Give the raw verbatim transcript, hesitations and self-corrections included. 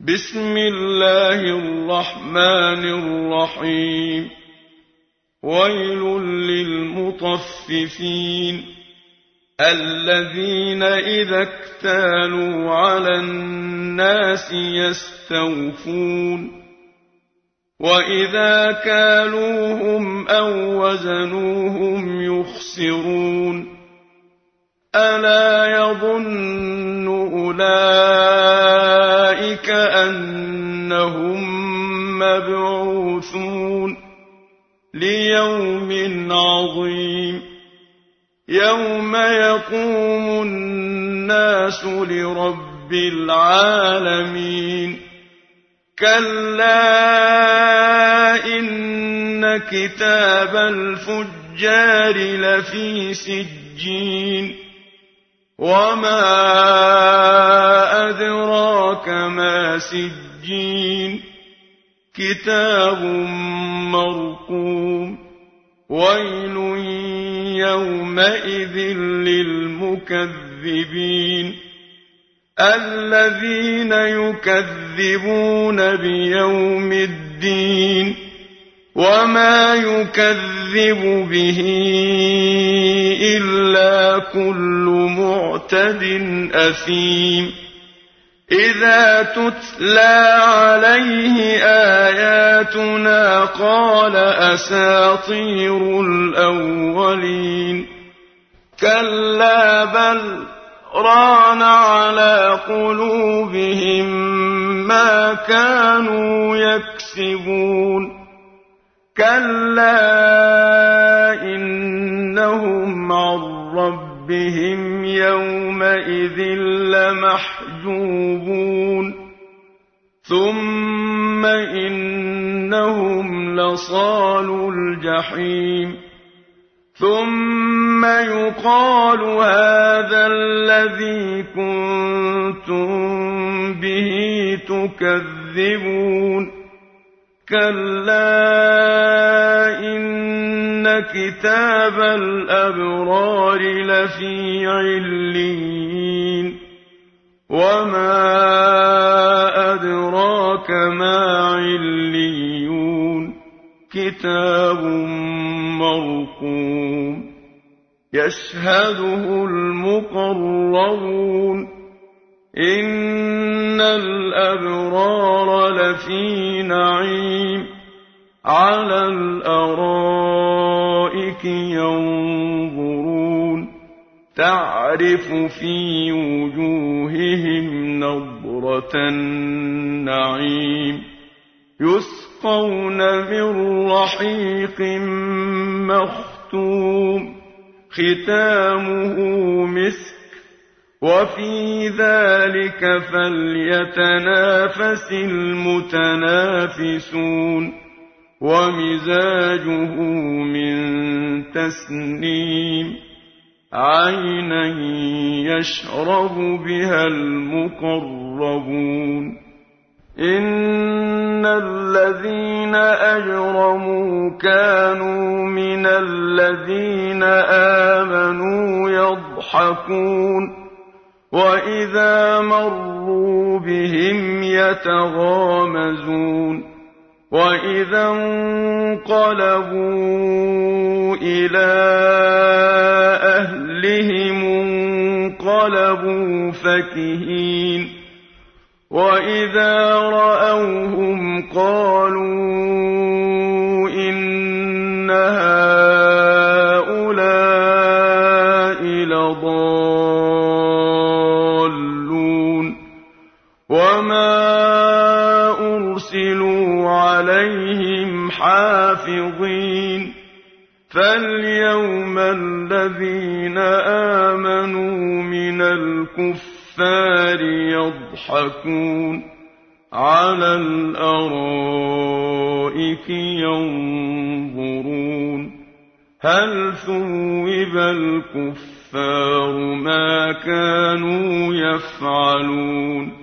بسم الله الرحمن الرحيم. ويل للمطففين الذين إذا اكتالوا على الناس يستوفون وإذا كالوهم أو وزنوهم يخسرون. ألا يظن أولئك أنهم مبعوثون ليوم عظيم يوم يقوم الناس لرب العالمين. كلا إن كتاب الفجار لفي سجين وما أدراك ما سجين كتاب مرقوم. ويل يومئذ للمكذبين الذين يكذبون بيوم الدين وما يكذب به إلا كل معتد أثيم. إذا تتلى عليه آياتنا قال أساطير الأولين. كلا بل ران على قلوبهم ما كانوا يكسبون. كلا إنهم عن ربهم يومئذ لمحجوبون. ثم إنهم لصالو الجحيم. ثم يقال هذا الذي كنتم به تكذبون. كلا إن كتاب الأبرار لفي عليين وما أدراك ما عليون كتاب مرقوم يشهده المقربون. إن الأبرار لفي نعيم على الأرائك ينظرون تعرف في وجوههم نضرة النعيم يسقون من رحيق مختوم ختامه مسك وفي ذلك فليتنافس المتنافسون. ومزاجه من تسنيم عينا يشرب بها المقربون. إن الذين أجرموا كانوا من الذين آمنوا يضحكون وإذا مروا بهم يتغامزون. وإذا انقلبوا إلى أهلهم انقلبوا فكهين. وإذا رأوهم قالوا إن هؤلاء لضالون وما أرسلوا عليهم حافظين. فاليوم الذين آمنوا من الكفار يضحكون على الأرائك ينظرون هل ثوب الكفار ما كانوا يفعلون.